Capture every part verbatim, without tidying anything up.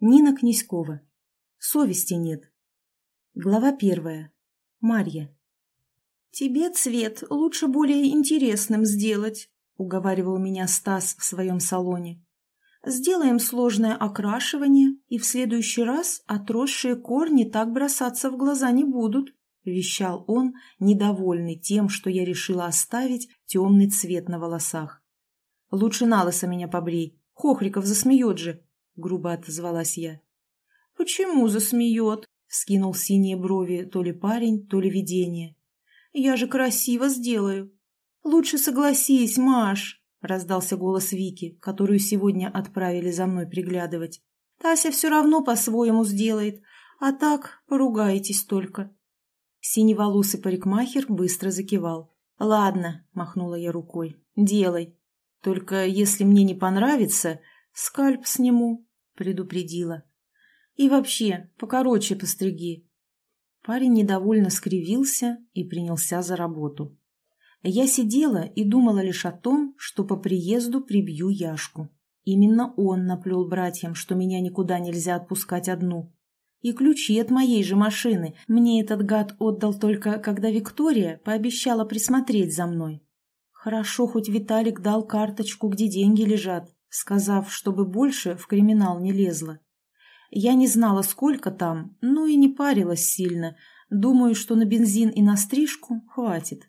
Нина Князькова. Совести нет. Глава первая. Марья. «Тебе цвет лучше более интересным сделать», — уговаривал меня Стас в своем салоне. «Сделаем сложное окрашивание, и в следующий раз отросшие корни так бросаться в глаза не будут», — вещал он, недовольный тем, что я решила оставить темный цвет на волосах. «Лучше налысо меня побрей, Хохриков засмеет же», — грубо отозвалась я. «Почему засмеет?» — вскинул синие брови то ли парень, то ли видение. «Я же красиво сделаю». «Лучше согласись, Маш», — раздался голос Вики, которую сегодня отправили за мной приглядывать. «Тася все равно по-своему сделает, а так поругаетесь только». Синеволосый парикмахер быстро закивал. «Ладно», — махнула я рукой, — «делай. Только если мне не понравится, скальп сниму», — предупредила. «И вообще, покороче постриги». Парень недовольно скривился и принялся за работу. Я сидела и думала лишь о том, что по приезду прибью Яшку. Именно он наплел братьям, что меня никуда нельзя отпускать одну. И ключи от моей же машины мне этот гад отдал только, когда Виктория пообещала присмотреть за мной. Хорошо, хоть Виталик дал карточку, где деньги лежат, сказав, чтобы больше в криминал не лезла. Я не знала, сколько там, но и не парилась сильно. Думаю, что на бензин и на стрижку хватит.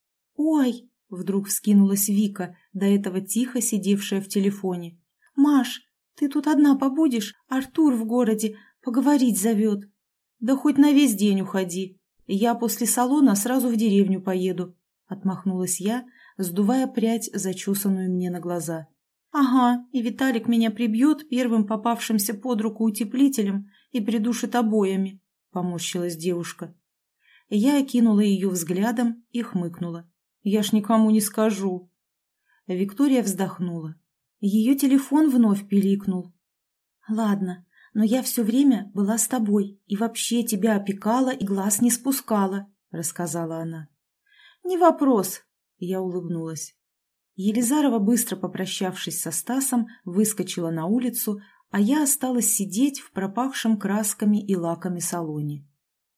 «Ой!» — вдруг вскинулась Вика, до этого тихо сидевшая в телефоне. «Маш, ты тут одна побудешь? Артур в городе, поговорить зовет». «Да хоть на весь день уходи. Я после салона сразу в деревню поеду», — отмахнулась я, сдувая прядь, зачесанную мне на глаза. «Ага, и Виталик меня прибьет первым попавшимся под руку утеплителем и придушит обоями», — поморщилась девушка. Я окинула ее взглядом и хмыкнула. «Я ж никому не скажу». Виктория вздохнула. Ее телефон вновь пиликнул. «Ладно, но я все время была с тобой и вообще тебя опекала и глаз не спускала», — рассказала она. «Не вопрос», — я улыбнулась. Елизарова, быстро попрощавшись со Стасом, выскочила на улицу, а я осталась сидеть в пропахшем красками и лаками салоне.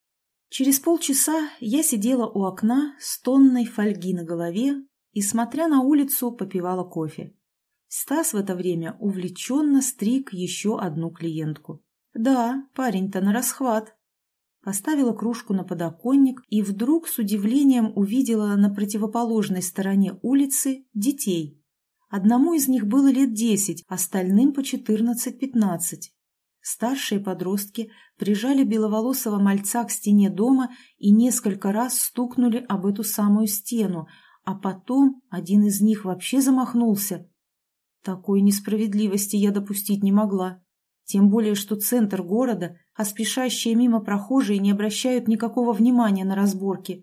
Через полчаса я сидела у окна с тонной фольги на голове и, смотря на улицу, попивала кофе. Стас в это время увлеченно стриг еще одну клиентку. Да, парень-то на расхват. Поставила кружку на подоконник и вдруг с удивлением увидела на противоположной стороне улицы детей. Одному из них было лет десять, остальным по четырнадцать-пятнадцать. Старшие подростки прижали беловолосого мальца к стене дома и несколько раз стукнули об эту самую стену, а потом один из них вообще замахнулся. Такой несправедливости я допустить не могла. Тем более, что центр города, а спешащие мимо прохожие не обращают никакого внимания на разборки.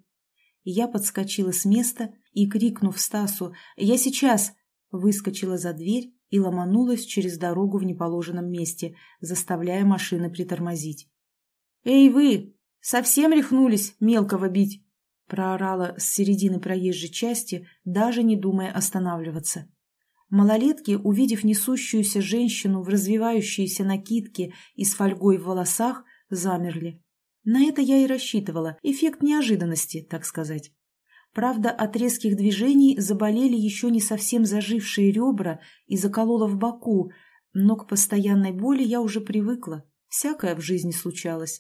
Я подскочила с места и, крикнув Стасу «Я сейчас!», выскочила за дверь и ломанулась через дорогу в неположенном месте, заставляя машины притормозить. «Эй вы! Совсем рехнулись мелкого бить?» проорала с середины проезжей части, даже не думая останавливаться. Малолетки, увидев несущуюся женщину в развивающейся накидке и с фольгой в волосах, замерли. На это я и рассчитывала, эффект неожиданности, так сказать. Правда, от резких движений заболели еще не совсем зажившие ребра и заколола в боку, но к постоянной боли я уже привыкла, всякое в жизни случалось.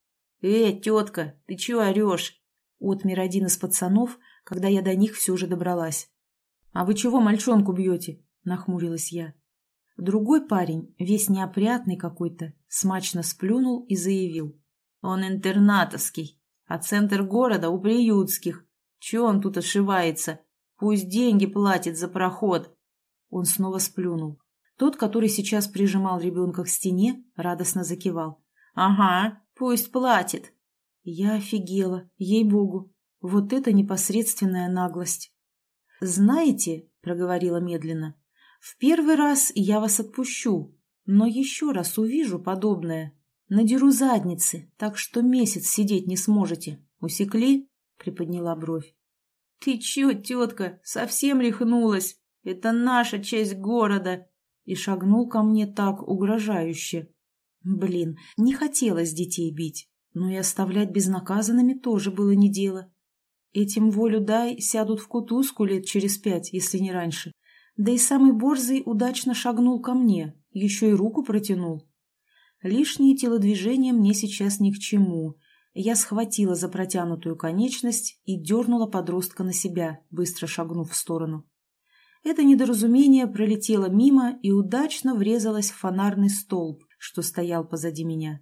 «Э, тетка, ты чего орешь?» — отмер один из пацанов, когда я до них все же добралась. «А вы чего мальчонку бьете?» – нахмурилась я. Другой парень, весь неопрятный какой-то, смачно сплюнул и заявил. «Он интернатовский, а центр города у приютских. Чего он тут ошивается? Пусть деньги платит за проход». Он снова сплюнул. Тот, который сейчас прижимал ребенка к стене, радостно закивал. «Ага, пусть платит». Я офигела, ей-богу. Вот это непосредственная наглость. «Знаете, — проговорила медленно, — в первый раз я вас отпущу, но еще раз увижу подобное. Надеру задницы, так что месяц сидеть не сможете. Усекли?» — приподняла бровь. «Ты че, тетка, совсем рехнулась? Это наша часть города!» И шагнул ко мне так угрожающе. Блин, не хотелось детей бить, но и оставлять безнаказанными тоже было не дело. Этим волю дай, сядут в кутузку лет через пять, если не раньше. Да и самый борзый удачно шагнул ко мне, еще и руку протянул. Лишние телодвижения мне сейчас ни к чему. Я схватила за протянутую конечность и дернула подростка на себя, быстро шагнув в сторону. Это недоразумение пролетело мимо и удачно врезалось в фонарный столб, что стоял позади меня.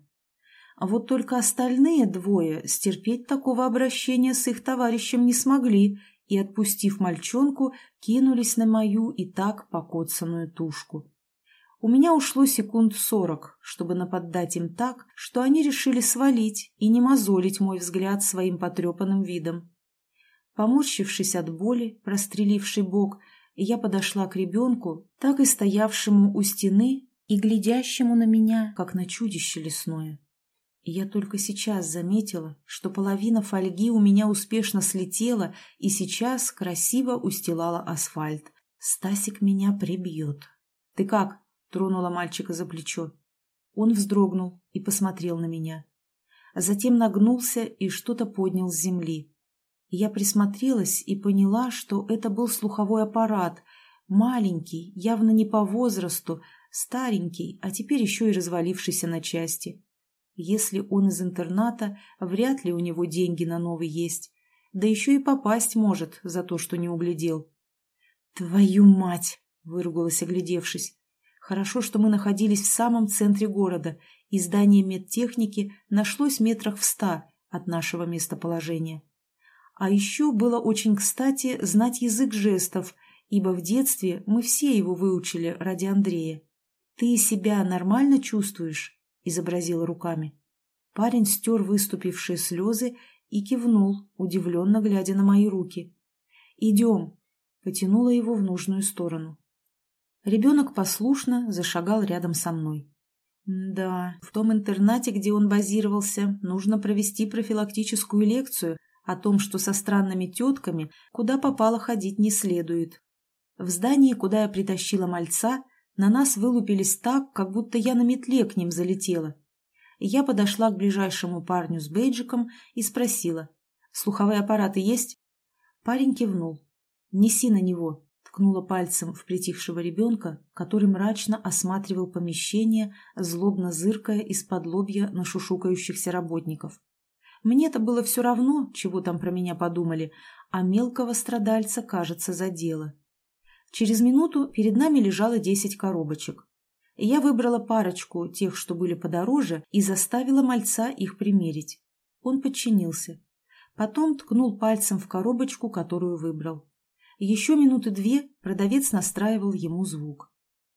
А вот только остальные двое стерпеть такого обращения с их товарищем не смогли и, отпустив мальчонку, кинулись на мою и так покоцанную тушку. У меня ушло секунд сорок, чтобы наподдать им так, что они решили свалить и не мозолить мой взгляд своим потрепанным видом. Поморщившись от боли, простреливший бок, я подошла к ребенку, так и стоявшему у стены и глядящему на меня, как на чудище лесное. И я только сейчас заметила, что половина фольги у меня успешно слетела и сейчас красиво устилала асфальт. Стасик меня прибьет. «Ты как?» — тронула мальчика за плечо. Он вздрогнул и посмотрел на меня. Затем нагнулся и что-то поднял с земли. Я присмотрелась и поняла, что это был слуховой аппарат, маленький, явно не по возрасту, старенький, а теперь еще и развалившийся на части. Если он из интерната, вряд ли у него деньги на новый есть, да еще и попасть может за то, что не углядел. «Твою мать!» — выругалась, оглядевшись. Хорошо, что мы находились в самом центре города, и здание медтехники нашлось метрах в ста от нашего местоположения. А еще было очень кстати знать язык жестов, ибо в детстве мы все его выучили ради Андрея. «Ты себя нормально чувствуешь?» – изобразила руками. Парень стер выступившие слезы и кивнул, удивленно глядя на мои руки. «Идем», – потянула его в нужную сторону. Ребенок послушно зашагал рядом со мной. Да, в том интернате, где он базировался, нужно провести профилактическую лекцию о том, что со странными тетками куда попало ходить не следует. В здании, куда я притащила мальца, на нас вылупились так, как будто я на метле к ним залетела. Я подошла к ближайшему парню с бейджиком и спросила: «Слуховые аппараты есть?» Парень кивнул. «Неси на него», — ткнула пальцем в притихшего ребенка, который мрачно осматривал помещение, злобно зыркая из-под лобья на шушукающихся работников. Мне-то было все равно, чего там про меня подумали, а мелкого страдальца, кажется, задело. Через минуту перед нами лежало десять коробочек. Я выбрала парочку, тех, что были подороже, и заставила мальца их примерить. Он подчинился. Потом ткнул пальцем в коробочку, которую выбрал. Еще минуты две продавец настраивал ему звук.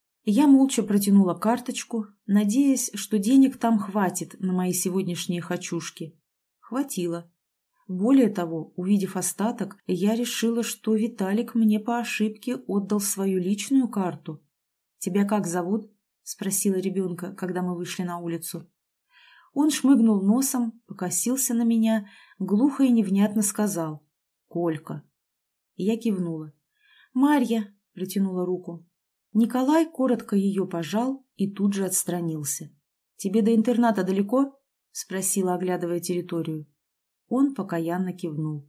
Я молча протянула карточку, надеясь, что денег там хватит на мои сегодняшние хочушки. Хватило. Более того, увидев остаток, я решила, что Виталик мне по ошибке отдал свою личную карту. «Тебя как зовут?» — спросила ребенка, когда мы вышли на улицу. Он шмыгнул носом, покосился на меня, глухо и невнятно сказал: «Колька». Я кивнула. «Марья», — протянула руку. Николай коротко ее пожал и тут же отстранился. «Тебе до интерната далеко?» — спросила, оглядывая территорию. Он покаянно кивнул.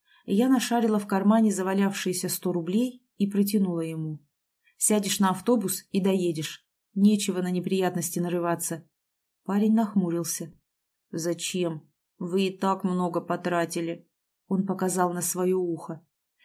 Я нашарила в кармане завалявшиеся сто рублей и протянула ему. «Сядешь на автобус и доедешь. Нечего на неприятности нарываться». Парень нахмурился. «Зачем? Вы и так много потратили». Он показал на свое ухо.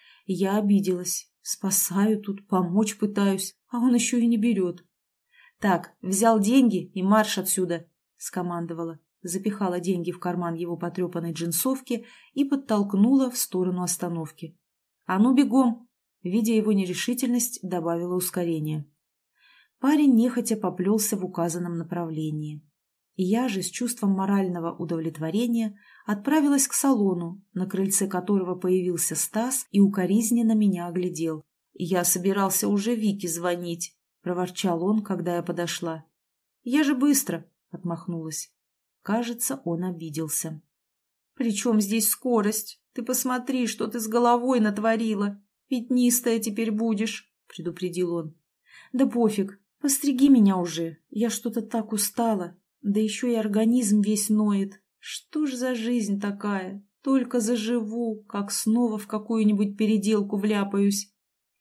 Я обиделась. Спасаю тут, помочь пытаюсь, а он еще и не берет. «Так, взял деньги и марш отсюда», — скомандовала. Запихала деньги в карман его потрепанной джинсовки и подтолкнула в сторону остановки. «А ну, бегом!» Видя его нерешительность, добавила ускорение. Парень нехотя поплелся в указанном направлении. Я же с чувством морального удовлетворения отправилась к салону, на крыльце которого появился Стас и укоризненно меня оглядел. «Я собирался уже Вике звонить», — проворчал он, когда я подошла. «Я же быстро», — отмахнулась. Кажется, он обиделся. «При чем здесь скорость? Ты посмотри, что ты с головой натворила. Пятнистая теперь будешь», — предупредил он. «Да пофиг, постриги меня уже. Я что-то так устала», Да еще и организм весь ноет. Что ж за жизнь такая? Только заживу, как снова в какую-нибудь переделку вляпаюсь.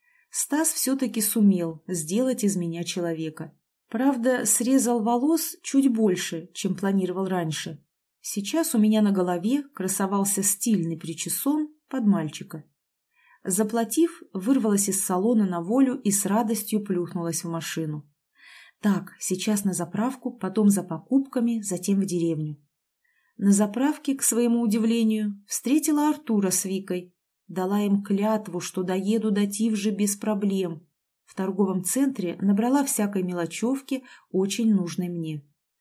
Стас все-таки сумел сделать из меня человека. Правда, срезал волос чуть больше, чем планировал раньше. Сейчас у меня на голове красовался стильный причесон под мальчика. Заплатив, вырвалась из салона на волю и с радостью плюхнулась в машину. Так, сейчас на заправку, потом за покупками, затем в деревню. На заправке, к своему удивлению, встретила Артура с Викой. Дала им клятву, что доеду до Тивжи без проблем. В торговом центре набрала всякой мелочевки, очень нужной мне.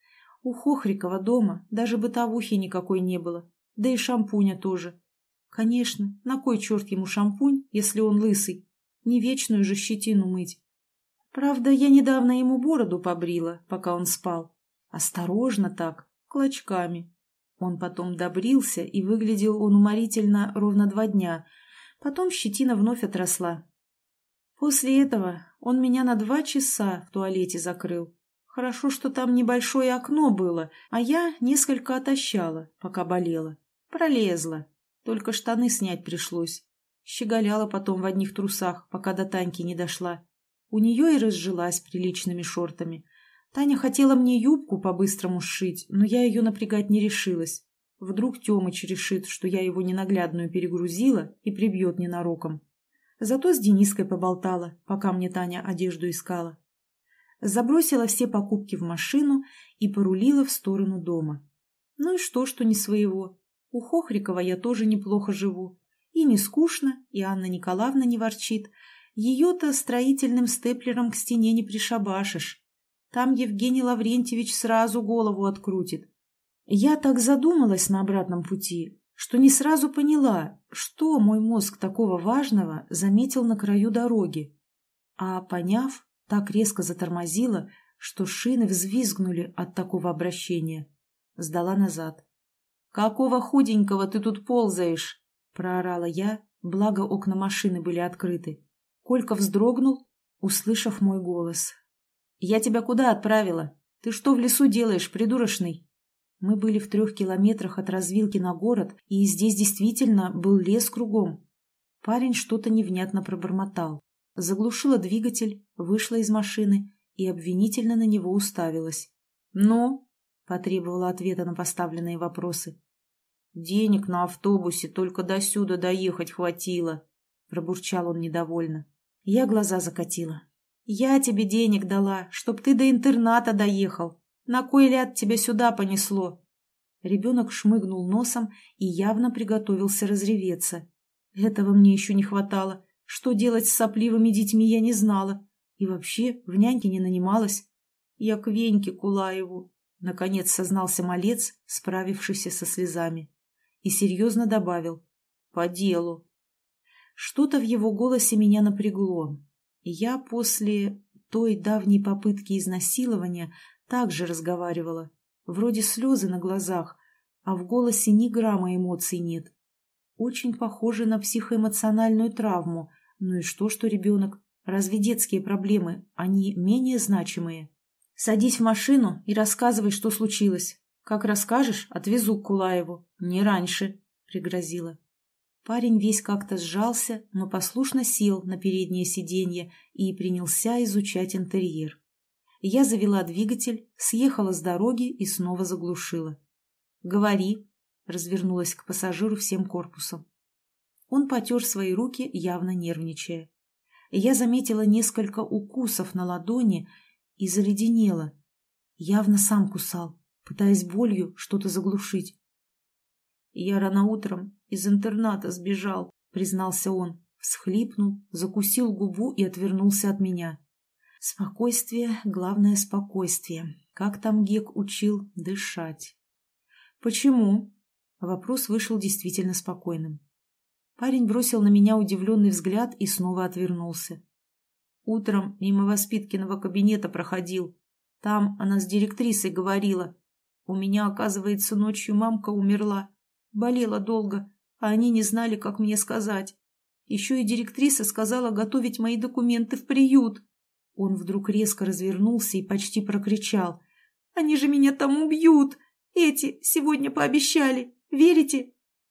У Хохрикова дома даже бытовухи никакой не было, да и шампуня тоже. Конечно, на кой черт ему шампунь, если он лысый? Не вечную же щетину мыть. Правда, я недавно ему бороду побрила, пока он спал. Осторожно так, клочками. Он потом добрился, и выглядел он уморительно ровно два дня. Потом щетина вновь отросла. После этого он меня на два часа в туалете закрыл. Хорошо, что там небольшое окно было, а я несколько отощала, пока болела. Пролезла. Только штаны снять пришлось. Щеголяла потом в одних трусах, пока до Таньки не дошла. У нее и разжилась приличными шортами. Таня хотела мне юбку по-быстрому сшить, но я ее напрягать не решилась. Вдруг Темыч решит, что я его ненаглядную перегрузила и прибьет ненароком. Зато с Дениской поболтала, пока мне Таня одежду искала. Забросила все покупки в машину и порулила в сторону дома. Ну и что, что не своего? У Хохрикова я тоже неплохо живу. И не скучно, и Анна Николаевна не ворчит. Ее-то строительным степлером к стене не пришабашишь. Там Евгений Лаврентьевич сразу голову открутит. Я так задумалась на обратном пути, что не сразу поняла, что мой мозг такого важного заметил на краю дороги. А поняв, так резко затормозила, что шины взвизгнули от такого обращения. Сдала назад. «Какого худенького ты тут ползаешь?» – проорала я, благо окна машины были открыты. Колька вздрогнул, услышав мой голос. «Я тебя куда отправила? Ты что в лесу делаешь, придурочный?» Мы были в трех километрах от развилки на город, и здесь действительно был лес кругом. Парень что-то невнятно пробормотал. Заглушила двигатель, вышла из машины и обвинительно на него уставилась. «Ну?» – потребовала ответа на поставленные вопросы. «Денег на автобусе только досюда доехать хватило», – пробурчал он недовольно. Я глаза закатила. «Я тебе денег дала, чтоб ты до интерната доехал. На кой ляд тебя сюда понесло?» Ребенок шмыгнул носом и явно приготовился разреветься. Этого мне еще не хватало. Что делать с сопливыми детьми я не знала. И вообще в няньке не нанималась. «Я к Веньке Кулаеву», — наконец сознался малец, справившийся со слезами. И серьезно добавил: «По делу». Что-то в его голосе меня напрягло. Я после той давней попытки изнасилования также разговаривала. Вроде слезы на глазах, а в голосе ни грамма эмоций нет. Очень похоже на психоэмоциональную травму. Ну и что, что ребенок? Разве детские проблемы, они менее значимые? «Садись в машину и рассказывай, что случилось. Как расскажешь, отвезу к Кулаеву. Не раньше», — пригрозила. Парень весь как-то сжался, но послушно сел на переднее сиденье и принялся изучать интерьер. Я завела двигатель, съехала с дороги и снова заглушила. «Говори», — развернулась к пассажиру всем корпусом. Он потер свои руки, явно нервничая. Я заметила несколько укусов на ладони и заледенела. Явно сам кусал, пытаясь болью что-то заглушить. «Я рано утром из интерната сбежал», — признался он, всхлипнул, закусил губу и отвернулся от меня. Спокойствие, главное спокойствие. Как там Гек учил дышать? «Почему?» Вопрос вышел действительно спокойным. Парень бросил на меня удивленный взгляд и снова отвернулся. «Утром мимо воспиткиного кабинета проходил. Там она с директрисой говорила. У меня, оказывается, ночью мамка умерла. Болела долго, а они не знали, как мне сказать. Еще и директриса сказала готовить мои документы в приют». Он вдруг резко развернулся и почти прокричал: Они же меня там убьют! Эти сегодня пообещали. Верите?